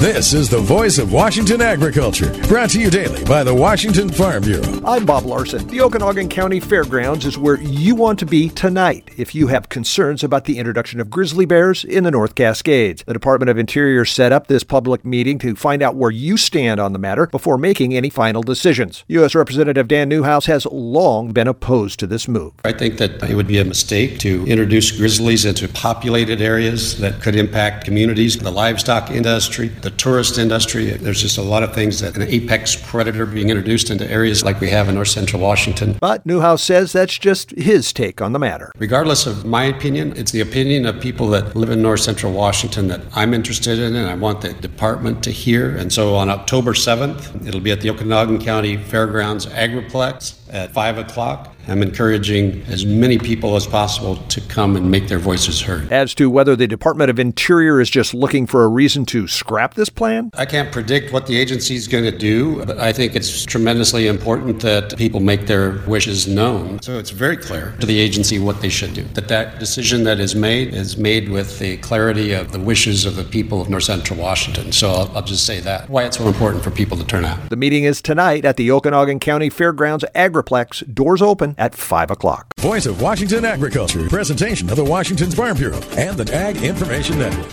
This is the voice of Washington agriculture, brought to you daily by the Washington Farm Bureau. I'm Bob Larson. The Okanogan County Fairgrounds is where you want to be tonight if you have concerns about the introduction of grizzly bears in the North Cascades. The Department of Interior set up this public meeting to find out where you stand on the matter before making any final decisions. U.S. Representative Dan Newhouse has long been opposed to this move. I think that it would be a mistake to introduce grizzlies into populated areas that could impact communities, the livestock industry, the tourist industry. There's just a lot of things that an apex predator being introduced into areas like we have in north central Washington. But Newhouse says that's just his take on the matter. Regardless of my opinion, it's the opinion of people that live in north central Washington that I'm interested in and I want the department to hear. And so on October 7th, it'll be at the Okanogan County Fairgrounds Agriplex at 5 o'clock. I'm encouraging as many people as possible to come and make their voices heard. As to whether the Department of Interior is just looking for a reason to scrap this plan? I can't predict what the agency is going to do, but I think it's tremendously important that people make their wishes known. So it's very clear to the agency what they should do. That decision that is made with the clarity of the wishes of the people of north central Washington. So I'll just say that. Why it's so important for people to turn out. The meeting is tonight at the Okanogan County Fairgrounds Agriplex. Doors open at 5 o'clock. Voice of Washington agriculture, presentation of the Washington Farm Bureau and the Ag Information Network.